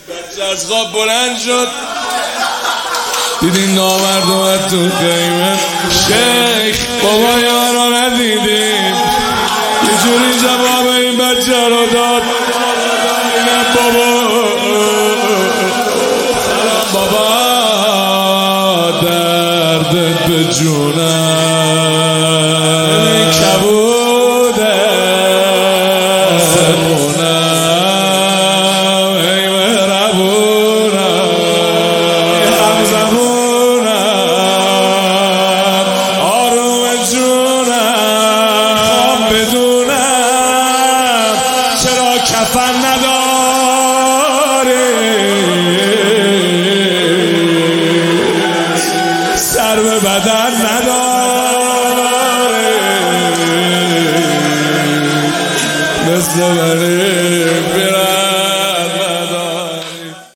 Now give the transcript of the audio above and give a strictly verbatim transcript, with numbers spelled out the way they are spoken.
بچه از خواب بلند شد دیدین نامرد اومد تو خیمه. شیخ بابای من رو ندیدیم یه جوری جواب این بچه رو داد. بابا